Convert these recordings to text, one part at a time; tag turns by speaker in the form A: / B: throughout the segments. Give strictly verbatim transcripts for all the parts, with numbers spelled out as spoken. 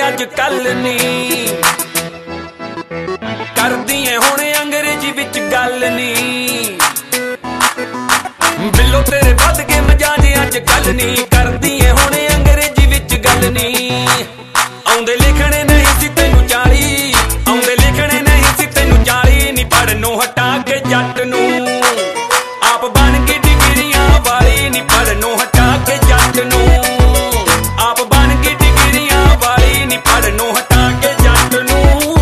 A: अज कल नी करदी है हुण अंग्रेजी विच गल नी बिलो तेरे वध के मजाज अज कल नी करदी है हुण अंग्रेजी विच गल नी आउंदे लिखणे नहीं सी तैनू चाली आउंदे लिखणे नहीं सी तैनू चाली नी पढ़नों हटा के जट नू आप बन के डिग्रियां वाली नी पढ़नों हटा के जट नू आप बन के डिग्रियां वाली नी पढ़नों हटा के जट नू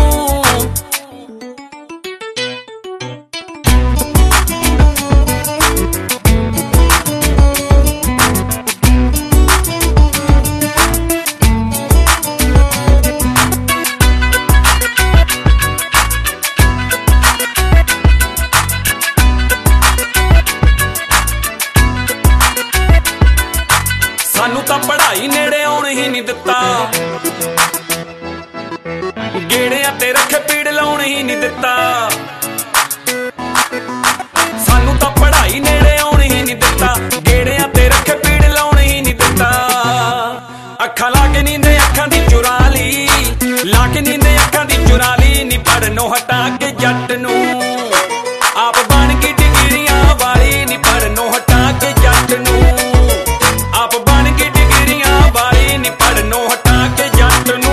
A: सानू तां पढ़ाई नेड़े आउण ही नहीं दिता गेड़ियां ते रखे पीड़ लाउण ही नहीं दिता सानू तां पढ़ाई नेड़े आउण ही नहीं दिता गेड़ियां ते रखे पीड़ लाउण ही नहीं दिता अखां ला के नींदे अखां दी चुरा ली ला के नींदे अखां दी चुरा ली नी पढ़नों हटा के जट नू आप बन के डिग्रियां वाली नी पढ़नों हटा के जट नू आप बन के डिग्रियां वाली नी पढ़नों हटा के जट नू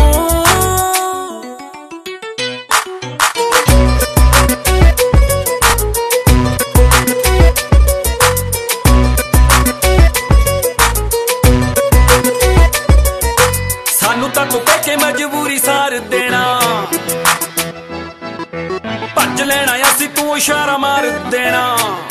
A: सानू तां तू कह के मजबूरी सार देना भज लेना असी तू इशारा मार देना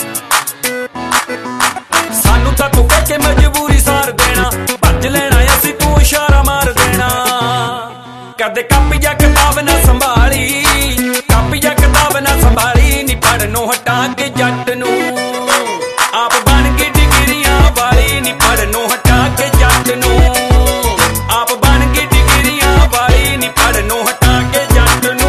A: सानू तां तू कह के मजबूरी सार देना भज लेना असी तू इशारा मार देना कदे कापी जा किताब ना संभाली कापी जा किताब ना संभाली नी पढ़नों हटा के जट नू आप बन के डिग्रियां वाली नी पढ़नों हटा के जट नू आप बन के डिग्रियां वाली नी पढ़नों हटा के जट नू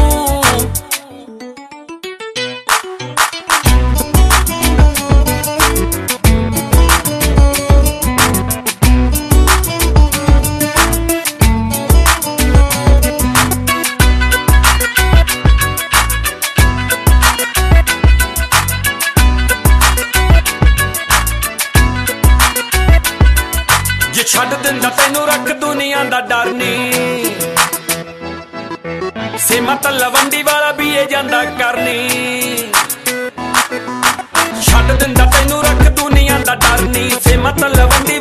A: जे छड्ड दिंदा तैनू रख दुनिया दा डर नी सेमा तलवंडी वाला भी ये जांदा करनी छड्ड दिंदा तैनू रख दुनिया दा डर नी सेमा तलवंडी